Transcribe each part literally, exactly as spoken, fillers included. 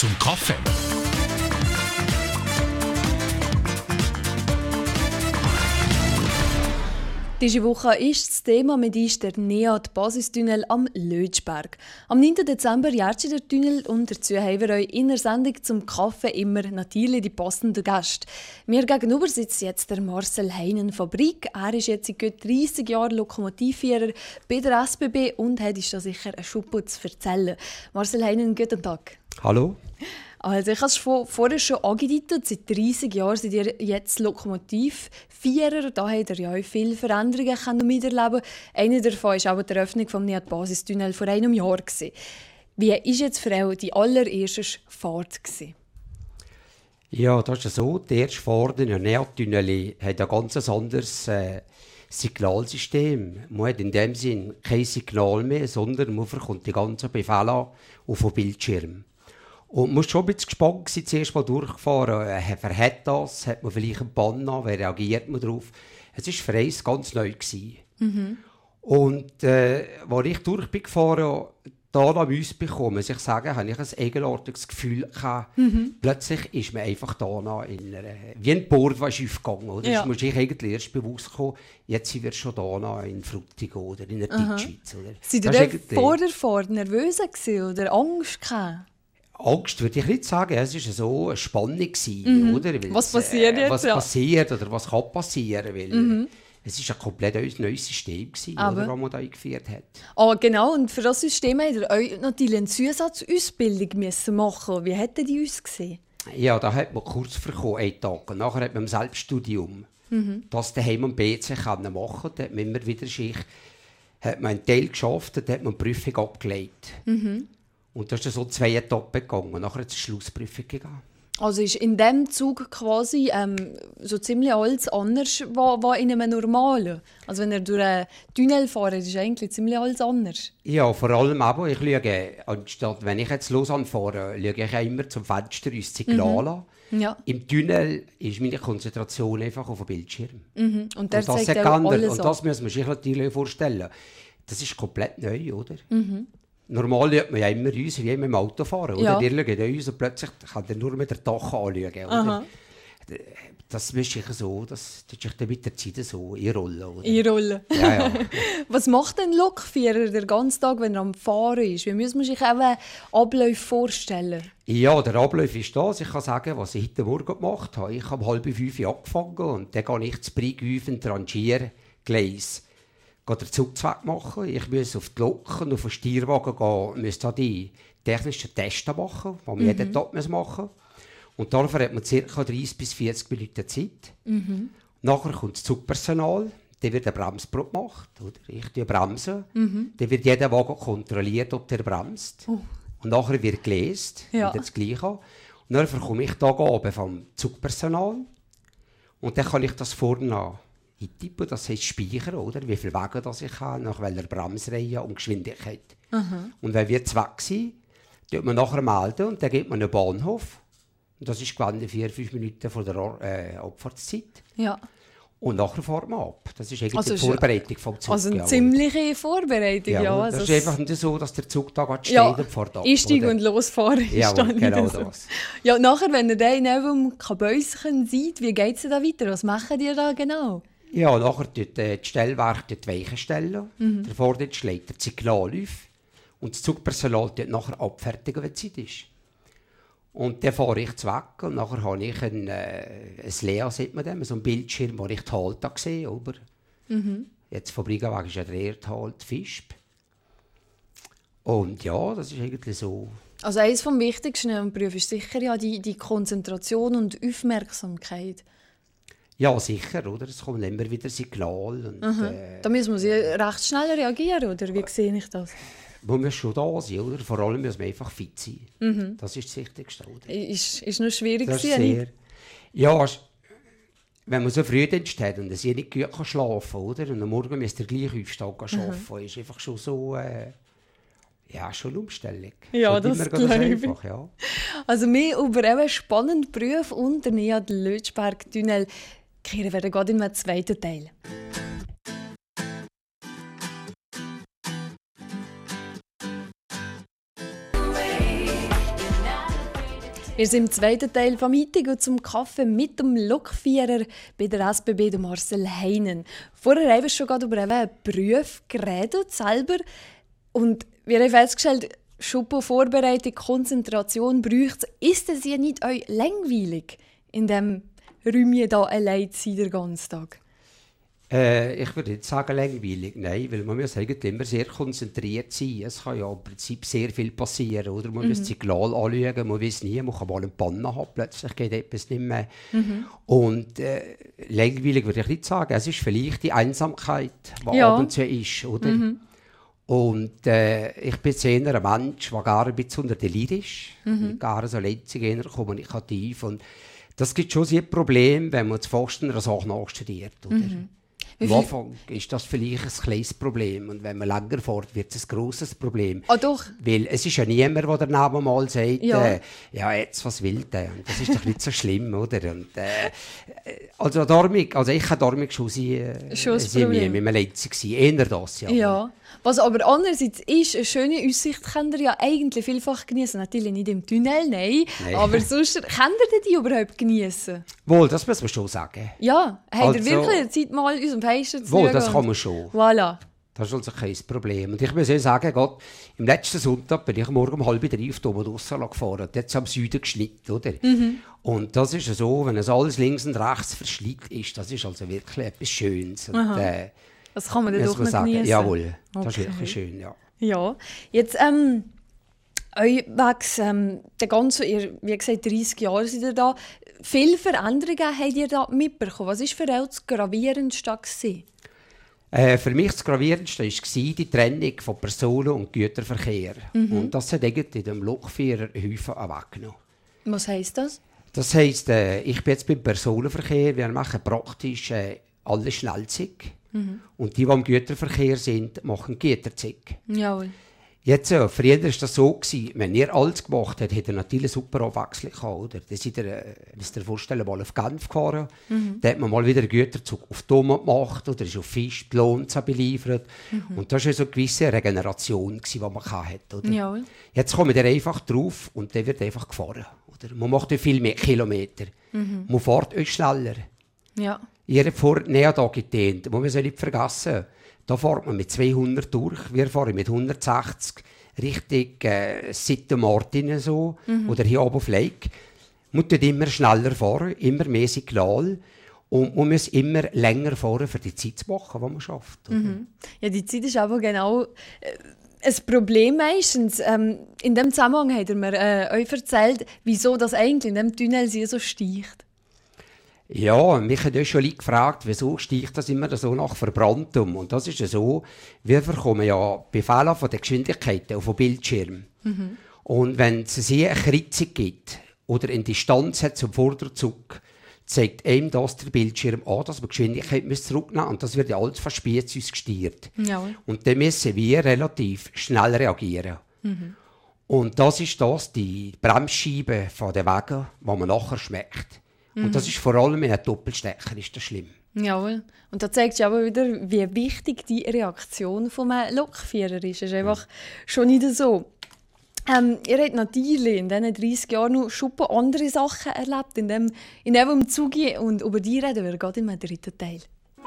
zum Kaffee. Diese Woche ist das Thema mit uns der NEAT-Basistunnel am Lötschberg. Am neunten Dezember jährt der Tunnel und dazu haben wir euch in der Sendung zum Kaffee immer natürlich die passenden Gäste. Mir gegenüber sitzt jetzt der Marcel Heinen Fabrik. Er ist jetzt seit gut dreissig Jahren Lokomotivführer bei der S B B und hat uns da sicher einen Schuppen zu erzählen. Marcel Heinen, guten Tag. Hallo. Also ich habe es vorher schon angedeutet, seit dreissig Jahren seid ihr jetzt Lokomotivführer. Da habt ihr ja auch viele Veränderungen können miterleben. Eine davon war auch die Eröffnung des NEAT-Basistunnel vor einem Jahr. Wie war jetzt für euch die allererste Fahrt? Ja, das ist so. Die erste Fahrt in den NEAT-Tunnel hat ein ganz anderes äh, Signalsystem. Man hat in dem Sinn kein Signal mehr, sondern man bekommt die ganzen Befehle auf dem Bildschirm. Und man war schon ein bisschen gespannt, zuerst mal durchgefahren. Äh, wer hat das? Hat man vielleicht einen Bann an? Wer reagiert man darauf? Es war für uns ganz neu. Mhm. Und äh, als ich durch bin gefahren, da am uns bekommen, muss ich sagen, habe ich ein eigenartiges Gefühl gehabt. Mhm. Plötzlich ist man einfach da in einer, wie ein Board, was aufgegangen. Oder? Ja. Das muss ich eigentlich erst bewusst kommen. Jetzt sind wir schon da in Frutigen oder in der Deutschschweiz. Seid ihr vor der Fahrt nervös oder Angst gehabt? Angst würde ich nicht sagen, es war so eine Spannung. Mhm. Oder? Was passiert jetzt? Was passiert oder was kann passieren? Weil mhm. Es war ein komplett neues System, oder, das man da eingeführt hat. Oh, genau, und für das System habt ihr euch natürlich eine Zusatzausbildung müssen machen. Wie hätten die uns gesehen? Ja, da hat man Kurs bekommen, einen Tag. Und nachher hat man im Selbststudium mhm. das daheim am P C machen können. Da hat man immer wieder Schicht, hat man einen Teil geschafft und hat man die Prüfung abgelegt. Mhm. Und da ist dann so zwei Etappen gegangen. Und nachher hat es eine Schlussprüfung gegeben. Also ist in diesem Zug quasi ähm, so ziemlich alles anders als in einem normalen? Also wenn ihr durch einen Tunnel fahrt, ist eigentlich ziemlich alles anders? Ja, vor allem aber, ich schaue, anstatt wenn ich jetzt Lausanne fahre, schaue ich immer zum Fenster ins Signal an. Mhm. Ja. Im Tunnel ist meine Konzentration einfach auf dem Bildschirm. Mhm. Und, der und das zeigt auch alles. Und das muss man sich natürlich vorstellen. Das ist komplett neu, oder? Mhm. Normal schaut man ja immer uns, wie im Auto fahren. Oder? Ja. Die schauen uns und plötzlich kann er nur mit der Dach anschauen. Das ist sicher so, das ist dann mit der Zeit so einrollen. Oder? Einrollen. Ja, ja. Was macht ein Lokführer den ganzen Tag, wenn er am Fahren ist? Wie muss man sich eben Abläufe vorstellen? Ja, der Ablauf ist das. Ich kann sagen, was ich heute Morgen gemacht habe. Ich habe um halb fünf angefangen und dann gehe ich zu Brigüven Rangiergleis. Den Zugzweg machen. Ich muss auf die Lok und auf den Stierwagen gehen, muss da die technischen Tests machen, die man mhm. jeden Tag machen muss. Und dafür hat man ca. dreißig bis vierzig Minuten Zeit. Mhm. Nachher kommt das Zugpersonal, dann wird eine Bremsprobe gemacht. Oder? Ich tue bremsen, mhm. dann wird jeder Wagen kontrolliert, ob der bremst. Oh. Und nachher wird gelesen, ja. das Gleiche. Und dann komme ich da oben vom Zugpersonal und dann kann ich das vorne eintippen, das heißt speichern, oder? Wie viele Wagen das ich habe, nach welcher Bremsreihe und Geschwindigkeit. Mhm. Und wenn wir zwei sind, tut man nachher melden und dann geht man einen Bahnhof. Und das ist gewandt vier, fünf Minuten vor der äh, Abfahrtszeit. Ja. Und nachher fährt man ab. Das ist eigentlich also die Vorbereitung vom Zug. Also eine ja, ziemliche Vorbereitung, ja. ja. Das also ist einfach nicht so, dass der Zug da steht ja, und fährt ab. Einsteigen und losfahren ist ja, dann genau so. das. Ja, nachher, wenn ihr dann neben dem Kabäuschen seid, wie geht es da weiter? Was machen ihr da genau? Ja, nachher tut äh, das Stellwerk die Weichen stellen. Mhm. Der Vordienst legt das Signal auf. Und das Zugpersonal tut nachher abfertigen, wenn die Zeit ist. Und dann fahre ich weg und nachher habe ich ein, äh, ein Lea, sieht man dem, so ein Bildschirm, wo ich die Halte sehe. Ober. Mhm. Jetzt von Briggenweg ist ja der erste Halt Fischb. Und ja, das ist eigentlich so. Also eines vom Wichtigsten im Beruf ist sicher ja die, die Konzentration und Aufmerksamkeit. Ja, sicher, oder? Es kommen immer wieder Signale. Und, äh, da muss man recht schnell reagieren, oder? Wie sehe ich das? Man muss schon da sein, oder? Vor allem muss man einfach fit sein. Mhm. Das ist das Wichtigste, oder? Ist, ist noch schwierig das ist sehr, ja, wenn man so früh hat und sie nicht gut kann schlafen kann, oder? Und am Morgen müsst ihr gleich aufstehen und arbeiten, mhm. ist einfach schon so... Äh, ja, schon eine Umstellung. Ja, schon das glaube ich. Ja. Also mehr über einen spannenden Beruf und den NEAT-Lötschberg-Tunnel kehren wir gerade in einem zweiten Teil. Wir sind im zweiten Teil vom Mittag und zum Kaffee mit dem Lokführer bei der S B B, der Marcel Heinen. Vorher haben wir schon gerade über einen Beruf geredet, selber. Und wir haben festgestellt, Schuppenvorbereitung, Konzentration braucht es. Ist es ja nicht euch langweilig, in diesem Räumchen da allein zu sein, den ganzen Tag? Äh, ich würde nicht sagen langweilig, nein, weil man muss eigentlich immer sehr konzentriert sein. Es kann ja im Prinzip sehr viel passieren, oder? Man mhm. muss das Signal anschauen, man weiß nie, man kann mal einen Panne haben, plötzlich geht etwas nicht mehr. Mhm. Und äh, langweilig würde ich nicht sagen, es ist vielleicht die Einsamkeit, die ja. ab und zu ist, oder? Mhm. Und äh, ich bin eher ein Mensch, der gerne ein bisschen unter den Leid ist, mhm. gerne so letztlich eher kommunikativ. Und das gibt schon ein Problem, wenn man zu fast einer Sache nachstudiert, oder? Mhm. Am Anfang ist das vielleicht ein kleines Problem und wenn man länger fährt, wird es ein grosses Problem. Ah, doch. Weil es ist ja niemand, der daneben mal sagt, ja, äh, ja jetzt, was will der? Und das ist doch nicht so schlimm, oder? Und, äh, also, Dormig, also ich habe Dormig schon sein, äh, schon das Problem. Mit meinem Letzten, eher das, ja. Ja. Was aber andererseits ist, eine schöne Aussicht könnt ihr ja eigentlich vielfach genießen. Natürlich nicht im Tunnel, nein, nein. aber sonst könnt ihr die überhaupt genießen? Wohl, das muss man schon sagen. Ja, habt also, ihr wirklich Zeit, mal uns am Fenster zu Wohl, das kann man schon. Voilà. Das ist also kein Problem. Und ich muss sagen, Gott, im letzten Sonntag bin ich morgen um halb drei auf Domodossala gefahren. Und jetzt am Süden geschnitten, oder? Mhm. Und das ist so, wenn es alles links und rechts verschliegt ist, das ist also wirklich etwas Schönes. Und, äh, das kann man dann doch noch genießen. Jawohl, das okay. ist wirklich schön, ja. Ja, jetzt, ähm, euch wächst, ähm, der ganze, ihr, wie gesagt, dreissig Jahre seid ihr da. Viele Veränderungen habt ihr da mitbekommen. Was war für euch das Gravierendste? Äh, für mich das Gravierendste war die Trennung von Personen- und Güterverkehr. Mhm. Und das hat eigentlich dem Lokführer Häufen weggenommen. Was heisst das? Das heisst, äh, ich bin jetzt beim Personenverkehr, wir machen praktisch äh, alle Schnellzüge. Mhm. Und die, die im Güterverkehr sind, machen Güterzüge. Jawohl. Jetzt, äh, früher war das so, gewesen, wenn ihr alles gemacht habt, hätte ihr natürlich eine super Abwechslung gehabt. Oder? Dann seid ihr, äh, müsst ihr vorstellen, mal auf Genf gefahren. Mhm. Dann hat man mal wieder einen Güterzug auf Doma gemacht oder ist auf Fisch, Lonza beliefert. Mhm. Und das war so eine gewisse Regeneration, gewesen, die man hatte. Oder? Jawohl. Jetzt kommt ihr einfach drauf und dann wird einfach gefahren. Oder? Man macht viel mehr Kilometer. Mhm. Man fährt euch schneller. Ja. Ihr habt vor Neada gedehnt, muss man es nicht vergessen. Da fährt man mit zweihundert durch, wir fahren mit hundertsechzig Richtung äh, Sitte Martin so, mhm. oder hier oben auf Lake. Man muss immer schneller fahren, immer mehr Signal. Und man muss immer länger fahren, für die Zeit zu machen, die man schafft. Mhm. Ja, die Zeit ist aber genau äh, ein Problem meistens. Ähm, in dem Zusammenhang hat er mir äh, euch erzählt, wieso das eigentlich in dem Tunnel so sticht. Ja, mich hat schon Leute gefragt, wieso sticht das immer so nach Verbranntem. Und das ist ja so, wir bekommen ja Befehle von der Geschwindigkeit auf dem Bildschirm. Mhm. Und wenn es eine Kritzung gibt oder eine Distanz hat zum Vorderzug, zeigt einem das der Bildschirm an, dass wir die Geschwindigkeit zurücknehmen müssen. Und das wird ja alles von Spezies gesteuert. Ja. Und dann müssen wir relativ schnell reagieren. Mhm. Und das ist das, die Bremsscheibe von den Wagen, die man nachher schmeckt. Und mhm. das ist vor allem in einem Doppelstecker ist das schlimm. Jawohl. Und da zeigt sich aber wieder, wie wichtig die Reaktion des Lokführers ist. Es ist einfach schon nicht so. Ähm, ihr habt natürlich in diesen dreissig Jahren noch schon andere Sachen erlebt, in dem, in dem im Zug. Und über die reden wir gerade im dritten Teil.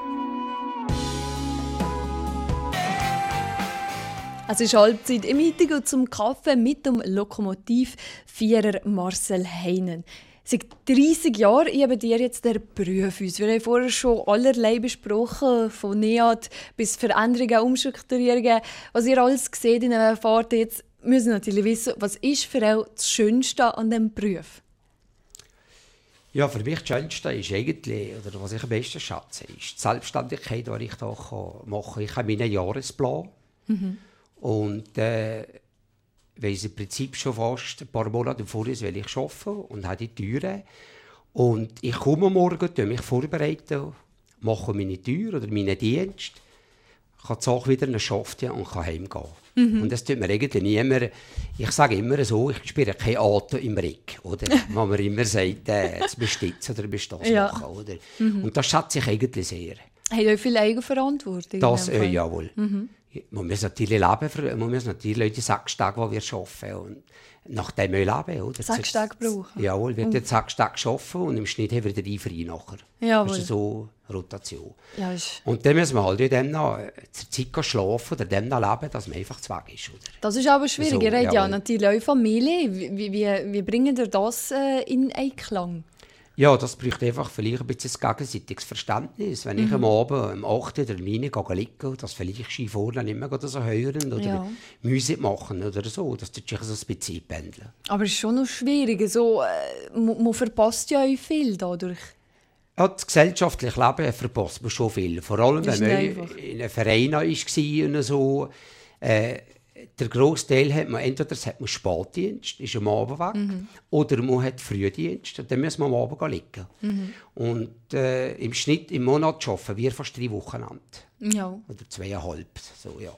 Es ist Halbzeit im Mittag zum Kaffee mit dem Lokomotivführer Marcel Heinen. Seit dreissig Jahren üben ihr jetzt den Beruf uns. Wir haben vorher schon allerlei besprochen, von Neat bis Veränderungen, Umstrukturierungen, was ihr alles seht in einer Fahrt. Jetzt müssen wir natürlich wissen, was ist für euch das Schönste an diesem Beruf? Ja, für mich das Schönste ist eigentlich, oder was ich am besten schätze, ist die Selbstständigkeit, die ich hier machen kann. Ich habe meinen Jahresplan. Mhm. Und äh, weiss im Prinzip schon fast ein paar Monate vorher, will ich arbeiten und habe die Türen. Und ich komme morgen, tue mich vorbereiten, mache meine Tür oder meinen Dienst, kann die Sache wieder arbeiten und kann heimgehen. Mhm. Und das tut mir irgendwie niemand. Ich sage immer so, ich spüre keinen Atem im Rücken, oder? Wenn man immer sagt, äh, jetzt bist du jetzt oder bist du das ja. machen, oder? Mhm. Und das schätze ich eigentlich sehr. Habt ihr viel Eigenverantwortung? Das, äh, jawohl. Mhm. Man muss natürlich leben, man muss natürlich die sechs Tage, die wir arbeiten. Und nachdem wir leben, oder? Sechs Tage brauchen? Jawohl, wird jetzt sechs Tage arbeiten und im Schnitt haben wir den frei nachher. Jawohl. Das ist so Rotation. Ja, ist... Und dann müssen wir halt in dem noch zur Zeit schlafen oder dem noch leben, dass man einfach zu weg ist. Oder? Das ist aber schwierig. So, Ihr habt ja jawohl. natürlich eure Familie. Wie, wie, wie bringt ihr das äh, in Einklang? Ja, das braucht einfach vielleicht ein bisschen ein gegenseitiges Verständnis. Wenn mhm. ich am Abend um acht oder neun Uhr liege, dass vielleicht Ski vorne nicht mehr so hören oder ja. Musik machen oder so, das tut sich so ein bisschen pendeln. Aber es ist schon noch schwierig. So, äh, man, man verpasst ja auch viel dadurch. Ja, das gesellschaftliche Leben verpasst man schon viel. Vor allem, wenn man in einem Verein war und so. Äh, Der grosse Teil hat man, entweder hat man Spätdienst, ist am Abend weg, mhm. oder man hat Frühdienst, und dann müssen wir am Abend liegen. Mhm. Und äh, im Schnitt im Monat arbeiten wir fast drei Wochenende. Ja. Oder zweieinhalb. So, ja.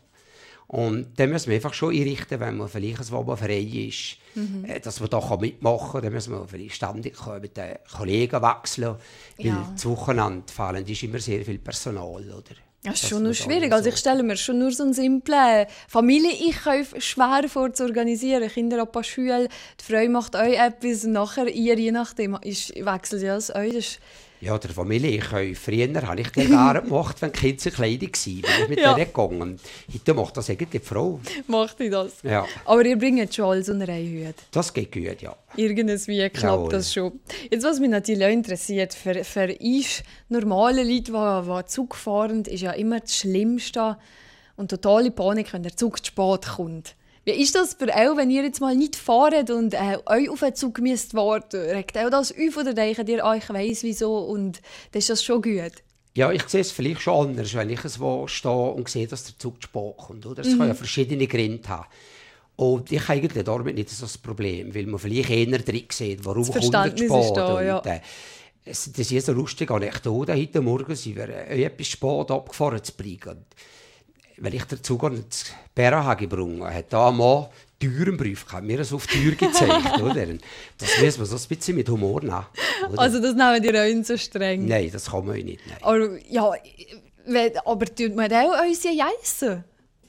Und dann müssen wir einfach schon einrichten, wenn man vielleicht ein Abend frei ist, mhm. äh, dass man da mitmachen kann. Dann müssen wir vielleicht ständig mit den Kollegen wechseln. Weil Ja. das Wochenende fallen ist immer sehr viel Personal. Oder? Das ist schon noch schwierig. Also ich stelle mir schon nur so einen simplen Familieneinkauf schwer vor zu organisieren. Kinder ab Schule, die Frau macht euch etwas und nachher ihr, je nachdem, ist, wechselt ja das euch. Das ist Ja, der Familie. Ich, früher habe ich den gerne gemacht, wenn die Kinder so klein waren. Bin ich mit Ja. denen gegangen. Heute macht das eigentlich die Frau. macht ihr das. Ja. Aber ihr bringt schon alles unter einen Hut. Das geht gut, ja. Irgendwie klappt Jawohl. das schon. Jetzt, was mich natürlich auch interessiert, für, für uns normale Leute, die, die Zug fahren, ist ja immer das Schlimmste und totale Panik, wenn der Zug zu spät kommt. Wie ist das für euch, wenn ihr jetzt mal nicht fahrt und äh, euch auf den Zug müsst warten? Regt auch das auf oder denkt ihr, ah, ich weiss wieso und dann ist das schon gut? Ja, ich sehe es vielleicht schon anders, wenn ich es wo stehe und sehe, dass der Zug zu spät kommt. Oder? Es Mhm. kann ja verschiedene Gründe haben. Und ich habe eigentlich damit nicht so das Problem, weil man vielleicht eher drin sieht, warum Das kommt er zu Verständnis spät. ist da, ja. Und, äh, es, das ist eine lustige Anekdote. Heute Morgen sind wir äh, etwas spät abgefahren zu bringen. Wenn ich den Zug an das Bären gebracht habe, hat da ein Mann Türenbrief gehabt, mir das auf die Tür gezeigt. Oder? Das müssen wir so ein bisschen mit Humor nehmen. Oder? Also das nehmen die auch nicht so streng? Nein, das kann man nicht. Nein. Aber, ja, wenn- aber tut man auch unsere Jeisen?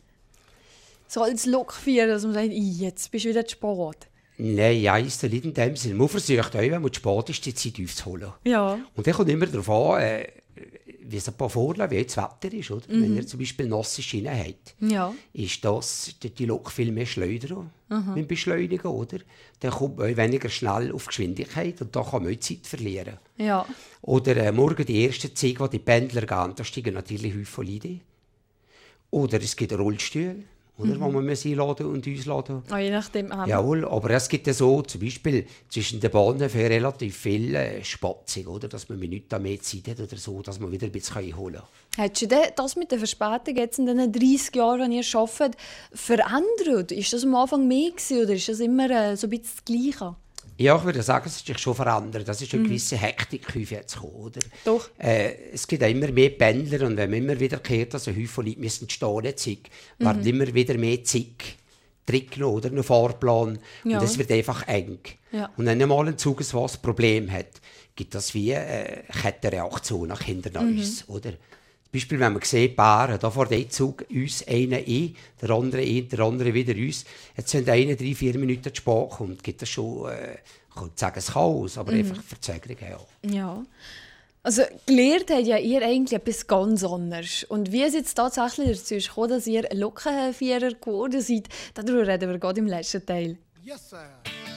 So als Lokführer, dass man sagt, «Ih, jetzt bist du wieder zu spät». Nein, ja, ist nicht in dem Sinne. Man versucht auch, wenn man zu spät ist, die Zeit aufzuholen. Ja. Und dann kommt immer darauf an, äh, wie es ein paar vorleben, wie das Wetter ist. Oder? Mhm. Wenn ihr zum Beispiel nasse Schienen habt, Ja. ist das, die Lok viel mehr schleudern beim Beschleunigen. Oder? Dann kommt man weniger schnell auf Geschwindigkeit und da kann man auch Zeit verlieren. Ja. Oder äh, morgen die erste Zeit, wo die Pendler gehen, da steigen natürlich häufig Leute. Oder es gibt Rollstühle, oder, mhm. wo man muss einladen und ausladen. Oh, je nachdem. Ähm, Jawohl, aber es gibt ja so, zum Beispiel zwischen den Bahnen für relativ viel äh, Spatzung, oder, dass man Minuten mehr Zeit hat oder so, dass man wieder ein bisschen einholen kann. Hättest du denn das mit der Verspätung jetzt in den dreissig Jahren, die ihr arbeitet, verändert? Ist das am Anfang mehr gewesen, oder ist das immer äh, so ein bisschen das Gleiche? Ja, ich würde sagen, es hat sich schon verändert. Das ist eine gewisse Hektik häufig jetzt gekommen, oder? Doch. Äh, es gibt auch immer mehr Pendler und wenn man immer wieder hört, dass ein Haufen Leute müssen stehen müssen, mhm. werden immer wieder mehr Zeit drin, oder? Einen Fahrplan. Ja. Und es wird einfach eng. Ja. Und wenn einmal ein Zug ein Problem hat, gibt das wie eine Kettenreaktion nach hinten mhm. uns, oder? Zum Beispiel, wenn man sieht, Bären, da fährt ein Zug uns einen ein, der andere ein, der andere wieder uns. Jetzt sind eine, drei, vier Minuten zu spät kommt, gibt das schon, äh, ich kann nicht sagen, ein Chaos, aber mhm. einfach Verzögerung. Ja. Ja. Also gelernt habt ja ihr eigentlich etwas ganz anderes. Und wie es jetzt tatsächlich dazu ist gekommen, dass ihr Lokführer geworden seid, darüber reden wir gerade im letzten Teil. Yes, sir.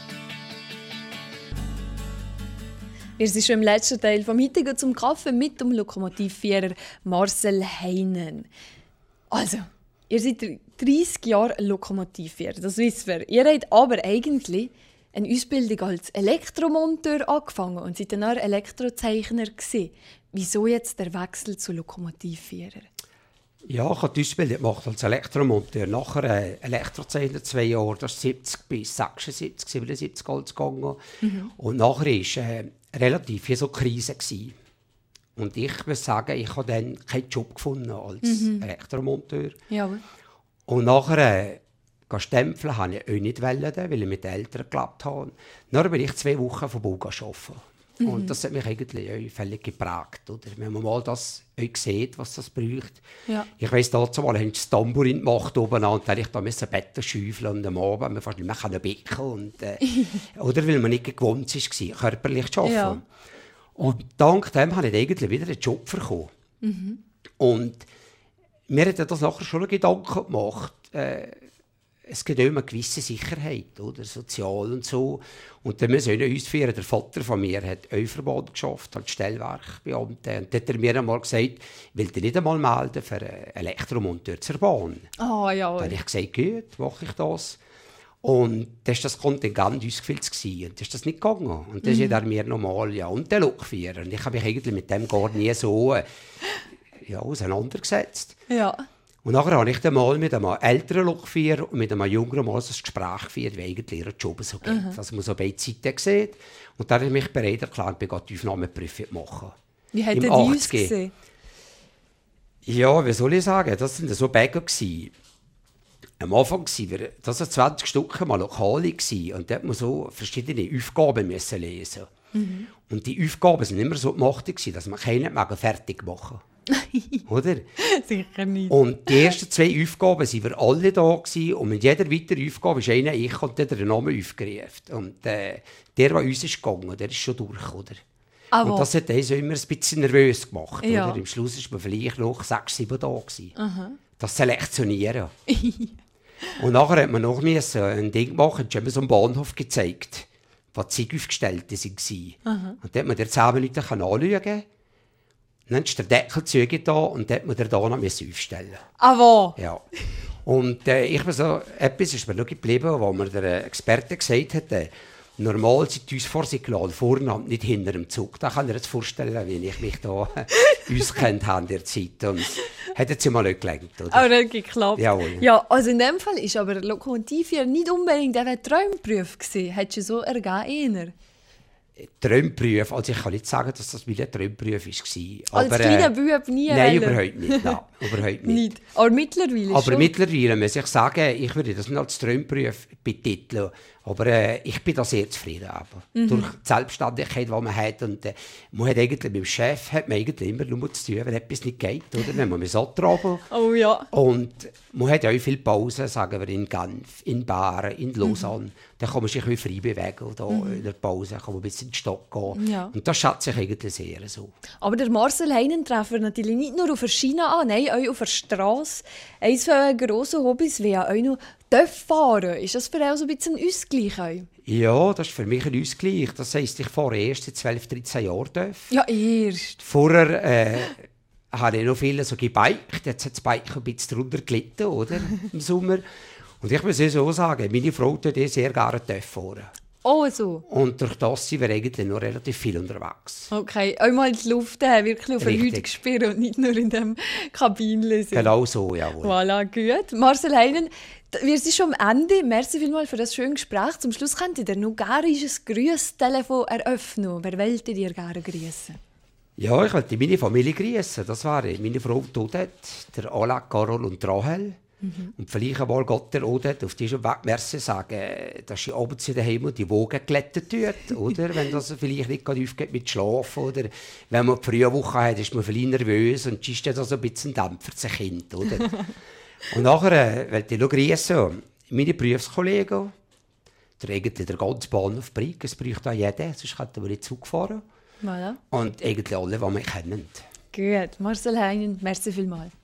Wir sind schon im letzten Teil vom heutigen zum Kaffee mit dem Lokomotivführer Marcel Heinen. Also, ihr seid dreissig Jahre Lokomotivführer, das wissen wir. Ihr habt aber eigentlich eine Ausbildung als Elektromonteur angefangen und seid dann auch Elektrozeichner gewesen. Wieso jetzt der Wechsel zu Lokomotivführer? Ja, ich habe die Ausbildung gemacht als Elektromonteur. Nachher äh, Elektrozeichner zwei Jahre, das ist siebzig bis sechsundsiebzig, siebenundsiebzig alt gegangen. Mhm. Und nachher war äh, relativ viel so Krise gewesen. Und ich muss sagen, ich habe dann keinen Job gefunden als mhm. Elektromonteur. Ja. Und nachher äh, stempeln wollte ich auch nicht, wollen, weil ich mit den Eltern gelebt habe. Dann bin ich zwei Wochen von Bau arbeiten. Mhm. Und das hat mich eigentlich auch völlig geprägt. Oder? Wenn man mal das euch sieht, was das braucht. Ja. Ich weiss, dazu mal haben sie das Tambourin gemacht oben an, und dann musste ich da Betten schäufeln und am Abend man fast nicht mehr becken und äh, oder weil man nicht gewohnt war, körperlich zu arbeiten. Ja. Und dank dem habe ich eigentlich wieder einen Job bekommen. Mhm. Und mir hat das nachher schon einen Gedanken gemacht, äh, es gibt auch immer eine gewisse Sicherheit, oder? Sozial und so. Und dann müssen wir uns führen. Der Vater von mir hat Euverband geschafft, als Stellwerkbeamter. Und dann hat er mir einmal gesagt, will er nicht einmal melden für einen Elektromonteur zur Bahn? Ah, ja. Dann habe ich gesagt, gut, mache ich das. Und dann war das Kontingent ausgefüllt. Und dann ist das nicht gegangen. Und dann mhm. ist er mir normal, ja, und der Lokführer. Und ich habe mich eigentlich mit dem gar nie so äh, ja, auseinandergesetzt. Ja. Und nachher habe ich dann mal mit einem älteren Lokführer und mit einem jüngeren mal so ein Gespräch geführt, wie eigentlich ihr Job so geht. Mhm. Dass man so beide Seiten sieht. Und dann habe ich mich bereit erklärt, ich die Aufnahmeprüfung machen. Wie hat er die ausgesehen? Ja, wie soll ich sagen? Das waren so Bagger. Am Anfang waren das zwanzig Stück mal lokal. Und da musste man so verschiedene Aufgaben müssen lesen. Mhm. Und die Aufgaben waren immer so gemacht, dass man keine fertig machen konnte. Oder? Sicher nicht. Und die ersten zwei Aufgaben waren wir alle da gewesen, und mit jeder weiteren Aufgabe ist einer ich und der den Namen aufgerufen. Und äh, der, der uns ist gegangen, der ist schon durch, oder? Aber. Und das hat uns immer ein bisschen nervös gemacht. Ja. Oder? Im Schluss war man vielleicht noch sechs, sieben da gewesen. Uh-huh. Das Selektionieren. Und nachher hat man noch ein Ding gemacht, und haben so einen Bahnhof gezeigt, wo die Aufgestellten waren. Uh-huh. Und da hat man dir zehn Minuten anschauen. Dann ist der Deckel zugetan und dort musste er da noch aufstellen. Ah, wo? Ja. Und äh, ich bin so, etwas ist mir noch geblieben, wo mir der Experte gesagt hat, äh, normal sind uns Vorsignal vorne und nicht hinter dem Zug. Da kann ich mir jetzt vorstellen, wie ich mich da äh, auskennt habe in der Zeit. Und hat jetzt mal nicht gelangt, oder? Aber das hat geklappt. Jawohl. Ja, also in dem Fall ist aber Lokomotivführer nicht unbedingt der Traumberuf gewesen. Hättest du so ergeben? Traumberuf, also ich kann nicht sagen, dass das wieder ein Traumberuf war. Als kleiner äh, Bub nie? Nein, überhaupt nicht. Nein, überhaupt nicht. nicht. Aber mittlerweile Aber schon? mittlerweile muss ich sagen, ich würde das nicht als Traumberuf betiteln. Aber äh, ich bin da sehr zufrieden. Aber. Mhm. Durch die Selbstständigkeit, die man hat. Und, äh, man hat eigentlich mit dem Chef hat man eigentlich immer nur zu tun, wenn etwas nicht geht. Oder? Wenn man antragen muss. Oh ja. Und man hat ja auch viele Pausen, sagen wir, in Genf, in Baren, in Lausanne. Mhm. Da kann man sich auch frei bewegen. Da mhm. In der Pause kann man ein bisschen in den Stock gehen. Ja. Und das schätze ich eigentlich sehr so. Aber der Marcel Heinen treffen natürlich nicht nur auf der Schiene an, nein, auch auf der Straße. Eines von grossen Hobbys wäre auch noch fahren. Ist das für euch so ein bisschen ein Ausgleich? Ja, das ist für mich ein Ausgleich. Das heisst, ich fahre erst seit zwölf, dreizehn Jahren. Ja, erst. Vorher äh, habe ich noch viele so gebiked. Jetzt hat das Bike ein bisschen drunter gelitten, oder? Im Sommer. Und ich muss so sagen, meine Frau tut sehr gerne fahren. Oh, so. Und durch das sind wir eigentlich noch relativ viel unterwegs. Okay, auch mal in die Luft haben, wirklich auf der Hütte gespürt und nicht nur in dem Kabinchen. Genau so, jawohl. Voilà, gut. Marcel Heinen, wir sind schon am Ende. Merci vielmals für das schöne Gespräch. Zum Schluss könnt ihr noch gerne ein Grüßtelefon eröffnen. Wer wollt ihr gerne grüßen? Ja, ich wollte meine Familie grüßen. Das waren meine Frau Odette, der Alec, Carol und Rahel. Mhm. Und vielleicht einmal Gott der Odette auf diesem Weg merci sagen, dass sie abends in daheim und die Wogen glättet tut, oder? Wenn das vielleicht nicht aufgeht mit Schlafen, oder wenn man die frühe Woche hat, ist man vielleicht nervös und ist dann so ein bisschen Dämpfer zu Kind, oder? Und nachher äh, wollte ich noch grüßen meine Berufskollegen, der eigentlich der ganze Bahnhof Brig, es braucht auch jeder, sonst könnten wir nicht Zug fahren. Voilà. Und eigentlich alle, die mich kennen. Gut, Marcel Heinen, merci vielmals.